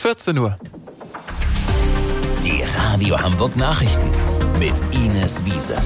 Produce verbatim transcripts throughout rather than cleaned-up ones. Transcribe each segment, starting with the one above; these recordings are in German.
vierzehn Uhr. Die Radio Hamburg Nachrichten mit Ines Wiese.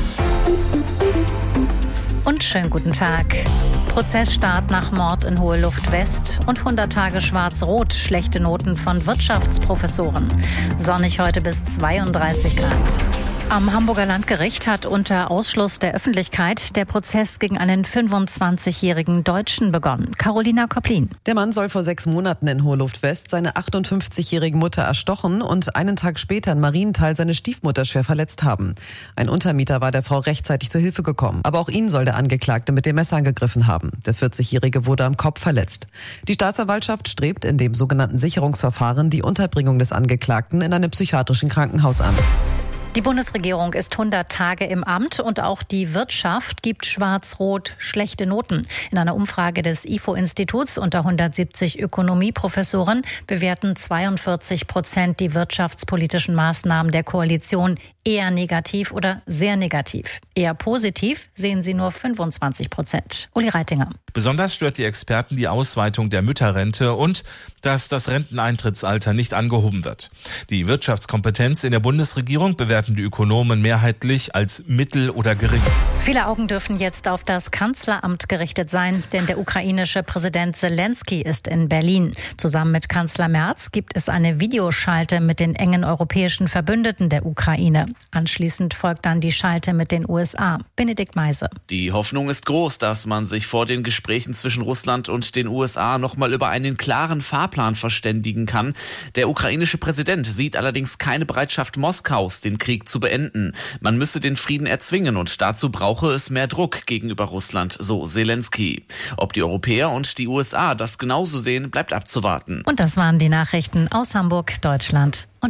Und schönen guten Tag. Prozessstart nach Mord in Hohe Luft West und hundert Tage Schwarz-Rot, schlechte Noten von Wirtschaftsprofessoren. Sonnig heute bis zweiunddreißig Grad. Am Hamburger Landgericht hat unter Ausschluss der Öffentlichkeit der Prozess gegen einen fünfundzwanzigjährigen Deutschen begonnen. Carolina Koplin. Der Mann soll vor sechs Monaten in Hohe Luft West seine achtundfünfzigjährige Mutter erstochen und einen Tag später in Marienthal seine Stiefmutter schwer verletzt haben. Ein Untermieter war der Frau rechtzeitig zu Hilfe gekommen. Aber auch ihn soll der Angeklagte mit dem Messer angegriffen haben. Der vierzigjährige wurde am Kopf verletzt. Die Staatsanwaltschaft strebt in dem sogenannten Sicherungsverfahren die Unterbringung des Angeklagten in einem psychiatrischen Krankenhaus an. Die Bundesregierung ist hundert Tage im Amt und auch die Wirtschaft gibt Schwarz-Rot schlechte Noten. In einer Umfrage des I F O-Instituts unter hundertsiebzig Ökonomieprofessoren bewerten zweiundvierzig Prozent die wirtschaftspolitischen Maßnahmen der Koalition eher negativ oder sehr negativ. Eher positiv sehen sie nur fünfundzwanzig Prozent. Uli Reitinger. Besonders stört die Experten die Ausweitung der Mütterrente und dass das Renteneintrittsalter nicht angehoben wird. Die Wirtschaftskompetenz in der Bundesregierung bewerten die Ökonomen mehrheitlich als mittel oder gering. Viele Augen dürfen jetzt auf das Kanzleramt gerichtet sein, denn der ukrainische Präsident Zelensky ist in Berlin. Zusammen mit Kanzler Merz gibt es eine Videoschalte mit den engen europäischen Verbündeten der Ukraine. Anschließend folgt dann die Schalte mit den U S A. Benedikt Meise. Die Hoffnung ist groß, dass man sich vor den Gesprächen zwischen Russland und den U S A noch mal über einen klaren Fahrplan verständigen kann. Der ukrainische Präsident sieht allerdings keine Bereitschaft Moskaus, den Krieg zu beenden. Man müsse den Frieden erzwingen und dazu brauche es mehr Druck gegenüber Russland, so Zelensky. Ob die Europäer und die U S A das genauso sehen, bleibt abzuwarten. Und das waren die Nachrichten aus Hamburg, Deutschland und